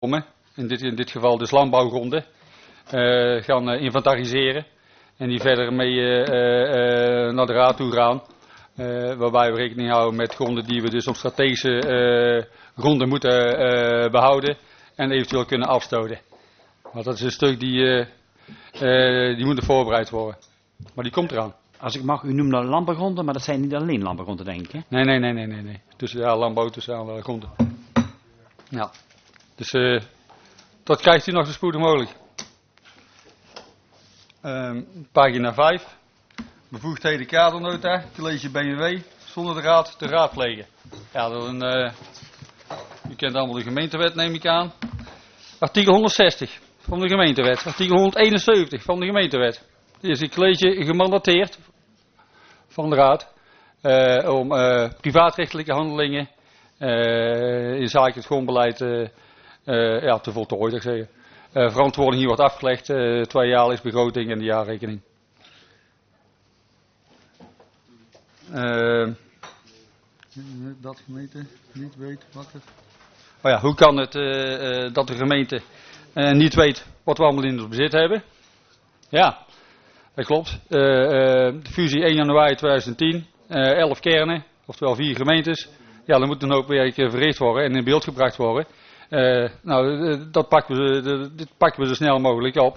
in dit geval dus landbouwgronden, gaan inventariseren. En die verder mee naar de raad toe gaan. Waarbij we rekening houden met gronden die we dus op strategische gronden moeten behouden. En eventueel kunnen afstoten. Want dat is een stuk die moet voorbereid worden. Maar die komt eraan. Als ik mag, u noemt dat landbouwgronden, maar dat zijn niet alleen landbouwgronden, denk ik, hè? Nee. Tussen landbouw, tussen alle gronden. Ja. Dus dat krijgt u nog zo spoedig mogelijk. Pagina 5. Bevoegdheden kadernota, college BMW, zonder de raad te raadplegen. Ja, dat is u kent allemaal de gemeentewet, neem ik aan. Artikel 160 van de gemeentewet. Artikel 171 van de gemeentewet. Hier is het college gemandateerd van de raad om privaatrechtelijke handelingen in zaken het grondbeleid te voltooien, ik zeggen. Verantwoording hier wordt afgelegd, 2-jaarlijks begroting en de jaarrekening. Dat gemeente niet weet wat het... Oh ja, hoe kan het dat de gemeente niet weet wat we allemaal in ons bezit hebben? Ja, dat klopt. De fusie 1 januari 2010, 11 kernen, oftewel 4 gemeentes. Ja, dan moet een hoop werk verricht worden en in beeld gebracht worden. Dat pakken we zo snel mogelijk op.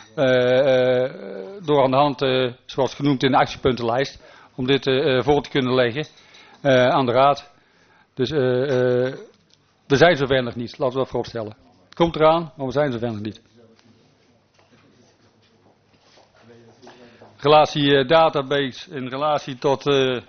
Door aan de hand, zoals genoemd in de actiepuntenlijst, om dit voor te kunnen leggen aan de raad. Dus we zijn zover nog niet, laten we dat vooropstellen. Het komt eraan, maar we zijn zover nog niet. Relatie database in relatie tot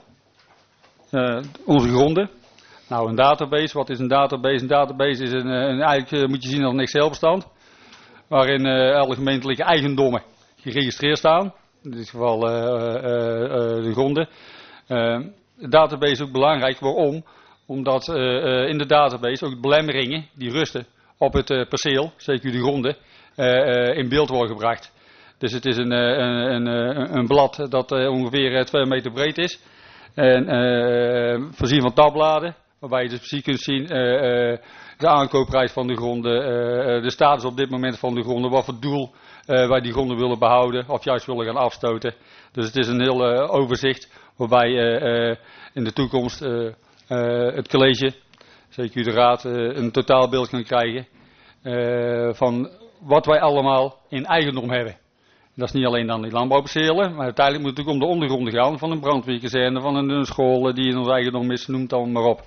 onze gronden. Nou, een database, wat is een database? Een database is eigenlijk moet je zien als een Excel-bestand. Waarin alle gemeentelijke eigendommen geregistreerd staan. In dit geval de gronden. De database is ook belangrijk. Waarom? Omdat in de database ook de belemmeringen die rusten op het perceel, zeker de gronden, in beeld worden gebracht. Dus het is een blad dat ongeveer 2 meter breed is. En voorzien van tabbladen. Waarbij je dus precies kunt zien de aankoopprijs van de gronden, de status op dit moment van de gronden, wat voor doel wij die gronden willen behouden of juist willen gaan afstoten. Dus het is een heel overzicht waarbij in de toekomst het college, zeker de raad, een totaalbeeld kan krijgen van wat wij allemaal in eigendom hebben. Dat is niet alleen dan die landbouwpercelen, maar uiteindelijk moet het ook om de ondergronden gaan van een brandweerkazerne, van een school die in ons eigendom is, noem het allemaal maar op.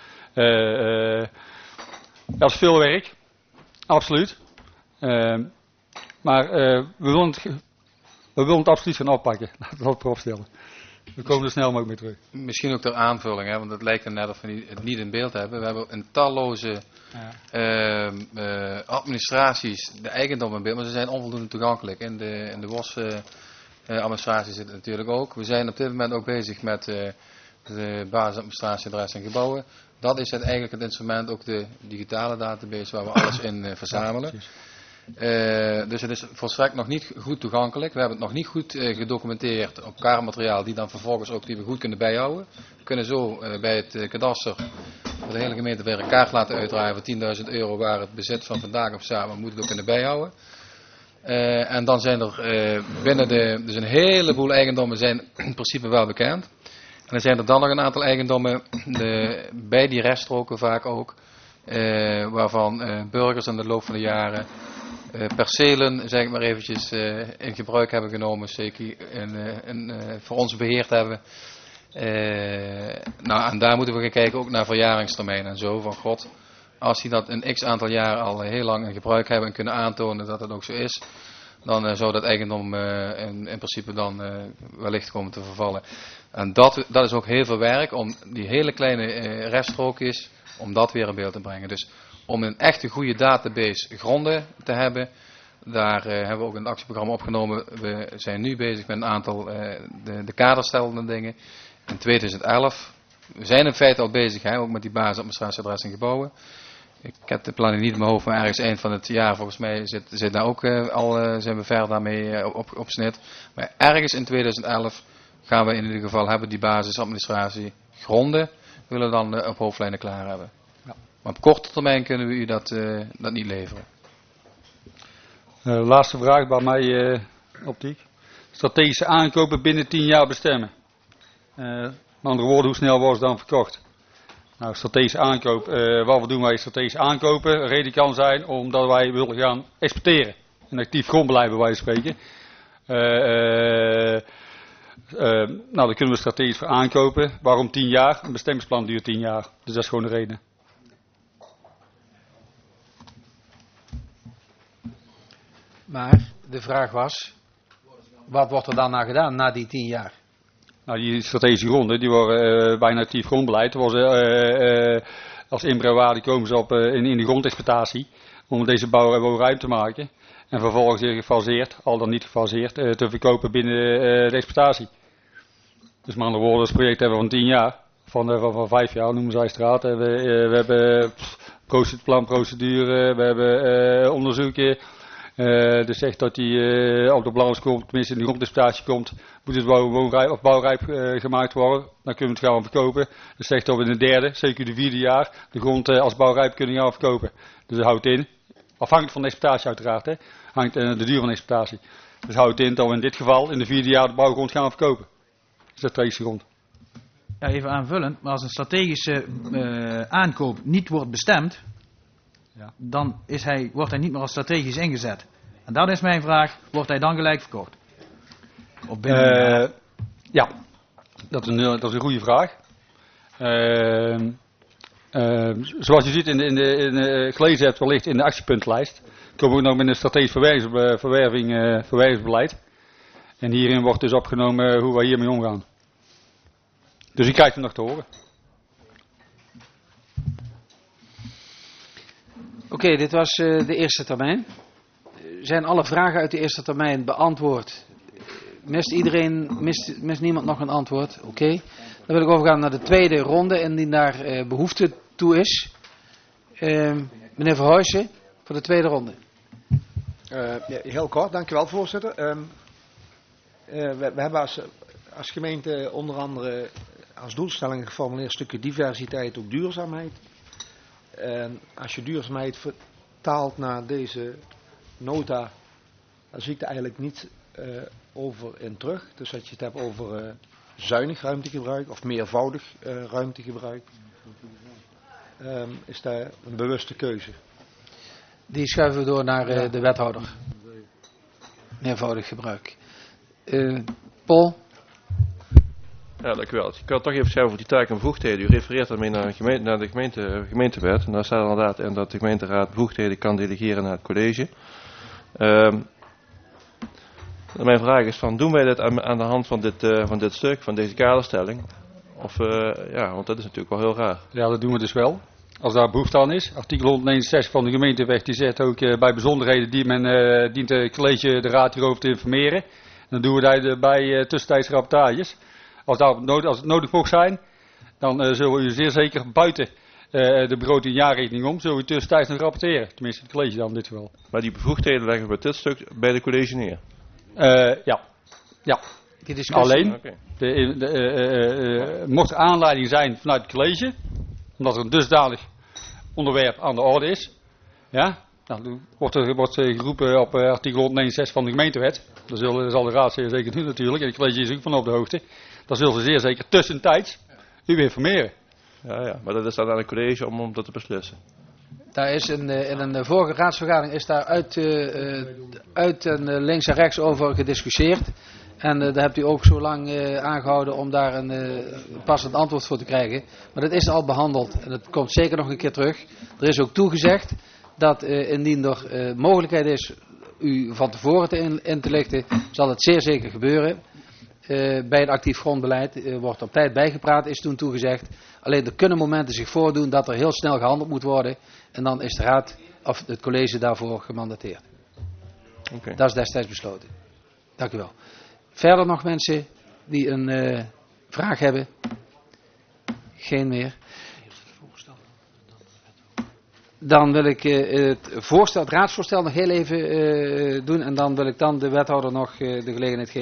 Dat is veel werk, absoluut. Maar we willen het absoluut gaan oppakken, laten we dat vooropstellen. We komen er snel mogelijk mee terug. Misschien ook ter aanvulling, hè, want het lijkt er net of we het niet in beeld hebben. We hebben een talloze administraties, de eigendom in beeld, maar ze zijn onvoldoende toegankelijk. In de WOS administratie zit het natuurlijk ook. We zijn op dit moment ook bezig met de basisadministratie, adres en gebouwen. Dat is eigenlijk het instrument, ook de digitale database waar we alles in verzamelen. Dus het is volstrekt nog niet goed toegankelijk. We hebben het nog niet goed gedocumenteerd op kaartmateriaal die dan vervolgens ook die we goed kunnen bijhouden. We kunnen zo bij het kadaster voor de hele gemeente weer een kaart laten uitdraaien voor €10.000 waar het bezit van vandaag of samen moet het ook kunnen bijhouden. En dan zijn er dus een heleboel eigendommen zijn in principe wel bekend. En dan zijn er dan nog een aantal eigendommen bij die reststroken vaak ook, waarvan burgers in de loop van de jaren percelen, zeg ik maar eventjes, in gebruik hebben genomen, zeker voor ons beheerd hebben. En daar moeten we gaan kijken ook naar verjaringstermijnen en zo, van god, als die dat een x aantal jaar al heel lang in gebruik hebben en kunnen aantonen dat het ook zo is, dan zou dat eigendom in principe dan wellicht komen te vervallen. En dat is ook heel veel werk om die hele kleine reststrookjes, om dat weer in beeld te brengen. Dus om een echte goede database gronden te hebben, daar hebben we ook een actieprogramma opgenomen. We zijn nu bezig met een aantal de kaderstellende dingen. In 2011, we zijn in feite al bezig, ook met die basisadministratie, adres en gebouwen. Ik heb de planning niet in mijn hoofd, maar ergens eind van het jaar, volgens mij zit daar ook zijn we ver daarmee op snit. Maar ergens in 2011 gaan we in ieder geval hebben die basisadministratie gronden, willen dan op hoofdlijnen klaar hebben. Ja. Maar op korte termijn kunnen we u dat niet leveren. Laatste vraag bij mij, optiek. Strategische aankopen binnen 10 jaar bestemmen. Met andere woorden, hoe snel wordt het dan verkocht? Nou, strategische aankoop. Wat doen wij strategisch aankopen? Een reden kan zijn omdat wij willen gaan exporteren. Een actief grondbeleid bij wijze van spreken. Nou, daar kunnen we strategisch voor aankopen. Waarom 10 jaar? Een bestemmingsplan duurt 10 jaar. Dus dat is gewoon de reden. Maar de vraag was, wat wordt er dan aan gedaan na die 10 jaar? Nou, die strategische gronden, die worden bijna actief grondbeleid. Als inbouwwaarde komen ze op in de grondexploitatie om deze bouw ruim te maken. En vervolgens gefaseerd, al dan niet gefaseerd, te verkopen binnen de exploitatie. Dus met andere woorden, het project hebben we van 10 jaar. Van 5 jaar noemen zij straat. We hebben planprocedure, we hebben onderzoeken. Dus zegt dat hij op de balans komt, tenminste in de grondexploitatie komt, moet het bouwrijp gemaakt worden. Dan kunnen we het gaan verkopen. Dus zegt dat we in de derde, zeker de 4e jaar, de grond als bouwrijp kunnen gaan verkopen. Dus dat houdt in, afhankelijk van de exploitatie uiteraard, hangt de duur van de exploitatie. Dus houdt in dat we in dit geval in de 4e jaar de bouwgrond gaan verkopen. Dat is de strategische grond. Ja, even aanvullend, maar als een strategische aankoop niet wordt bestemd, ja, dan wordt hij niet meer als strategisch ingezet. En dat is mijn vraag, wordt hij dan gelijk verkocht? Of ja, dat is een goede vraag. Zoals je ziet gelezen hebt wellicht in de actiepuntlijst, komen we ook nog met een strategisch verwervingsbeleid. En hierin wordt dus opgenomen hoe wij hiermee omgaan. Dus ik krijg hem nog te horen. Oké, dit was de eerste termijn. Zijn alle vragen uit de eerste termijn beantwoord? Mist niemand nog een antwoord? Oké. Dan wil ik overgaan naar de tweede ronde, indien daar behoefte toe is. Meneer Verhuijsen, voor de tweede ronde. Ja, heel kort, dankjewel voorzitter. We hebben als gemeente onder andere als doelstelling geformuleerd een stukje diversiteit, ook duurzaamheid. En als je duurzaamheid vertaalt naar deze nota, dan zie ik er eigenlijk niet over in terug. Dus dat je het hebt over zuinig ruimtegebruik of meervoudig ruimtegebruik, is daar een bewuste keuze. Die schuiven we door naar de wethouder. Meervoudig gebruik. Paul? Ja, dank u wel. Ik kan toch even zeggen over die taken en bevoegdheden. U refereert daarmee naar de gemeentewet. En daar staat inderdaad in dat de gemeenteraad bevoegdheden kan delegeren naar het college. Mijn vraag is doen wij dit aan de hand van dit stuk, van deze kaderstelling? Of, want dat is natuurlijk wel heel raar. Ja, dat doen we dus wel. Als daar behoefte aan is. Artikel 169 van de gemeentewet die zegt ook bij bijzonderheden die men dient het college de raad hierover te informeren. En dan doen we daarbij tussentijdse rapportages. Als het nodig mocht zijn, dan zullen we u zeer zeker buiten de begroting jaarrekening om, zullen we u tussentijds nog rapporteren. Tenminste het college dan in dit geval. Maar die bevoegdheden leggen we bij dit stuk bij de college neer? Ja. Alleen, mocht er aanleiding zijn vanuit het college, omdat er een dusdanig onderwerp aan de orde is, ja, dan wordt geroepen op artikel 169 van de gemeentewet. Dat zal de raad zeer zeker doen natuurlijk, en het college is ook van op de hoogte. Dan zullen ze zeer zeker tussentijds u informeren. Ja, maar dat is dan aan het college om dat te beslissen. Daar is in een vorige raadsvergadering is daar uit en links en rechts over gediscussieerd. En daar hebt u ook zo lang aangehouden om daar een passend antwoord voor te krijgen. Maar dat is al behandeld en dat komt zeker nog een keer terug. Er is ook toegezegd dat indien er mogelijkheid is u van tevoren in te lichten, zal het zeer zeker gebeuren. Bij het actief grondbeleid wordt op tijd bijgepraat, is toen toegezegd. Alleen er kunnen momenten zich voordoen dat er heel snel gehandeld moet worden. En dan is de raad of het college daarvoor gemandateerd. Okay. Dat is destijds besloten. Dank u wel. Verder nog mensen die een vraag hebben? Geen meer. Dan wil ik het raadsvoorstel nog heel even doen. En dan wil ik de wethouder nog de gelegenheid geven.